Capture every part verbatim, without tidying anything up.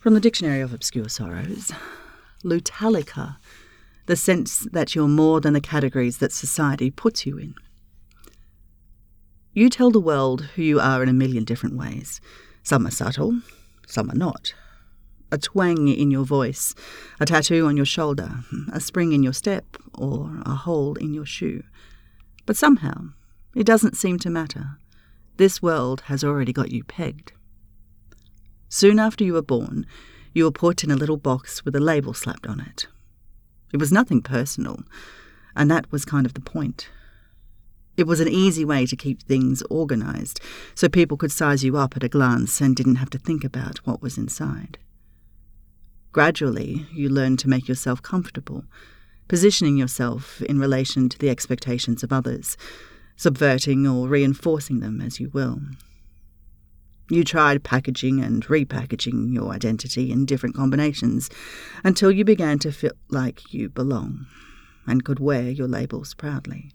From the Dictionary of Obscure Sorrows, Lutalica, the sense that you're more than the categories that society puts you in. You tell the world who you are in a million different ways. Some are subtle, some are not. A twang in your voice, a tattoo on your shoulder, a spring in your step, or a hole in your shoe. But somehow, it doesn't seem to matter. This world has already got you pegged. Soon after you were born, you were put in a little box with a label slapped on it. It was nothing personal, and that was kind of the point. It was an easy way to keep things organised, so people could size you up at a glance and didn't have to think about what was inside. Gradually, you learned to make yourself comfortable, positioning yourself in relation to the expectations of others, subverting or reinforcing them as you will. You tried packaging and repackaging your identity in different combinations until you began to feel like you belong and could wear your labels proudly.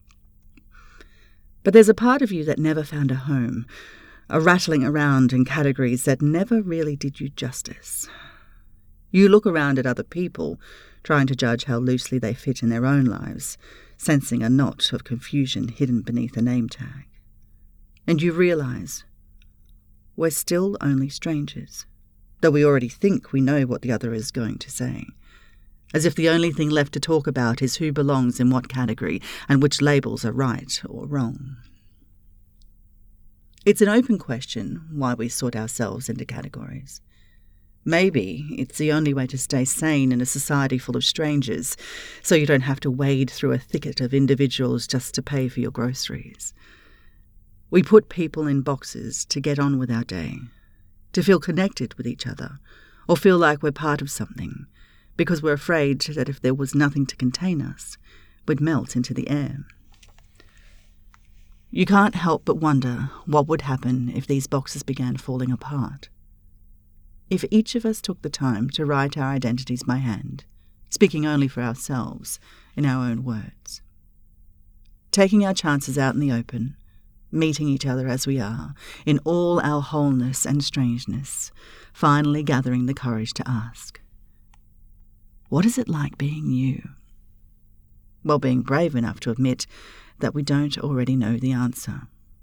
But there's a part of you that never found a home, a rattling around in categories that never really did you justice. You look around at other people, trying to judge how loosely they fit in their own lives, sensing a knot of confusion hidden beneath a name tag. And you realise we're still only strangers, though we already think we know what the other is going to say, as if the only thing left to talk about is who belongs in what category and which labels are right or wrong. It's an open question why we sort ourselves into categories. Maybe it's the only way to stay sane in a society full of strangers, so you don't have to wade through a thicket of individuals just to pay for your groceries. We put people in boxes to get on with our day, to feel connected with each other, or feel like we're part of something, because we're afraid that if there was nothing to contain us, we'd melt into the air. You can't help but wonder what would happen if these boxes began falling apart. If each of us took the time to write our identities by hand, speaking only for ourselves, in our own words. Taking our chances out in the open, meeting each other as we are, in all our wholeness and strangeness, finally gathering the courage to ask, what is it like being you? While being brave enough to admit that we don't already know the answer.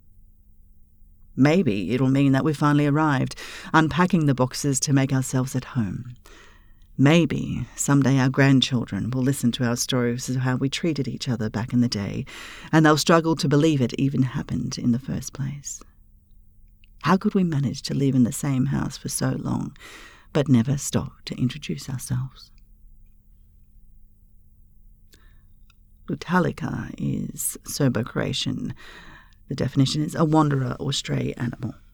Maybe it'll mean that we've finally arrived, unpacking the boxes to make ourselves at home. Maybe someday our grandchildren will listen to our stories of how we treated each other back in the day, and they'll struggle to believe it even happened in the first place. How could we manage to live in the same house for so long, but never stop to introduce ourselves? Lutalica is sober creation. The definition is a wanderer or stray animal.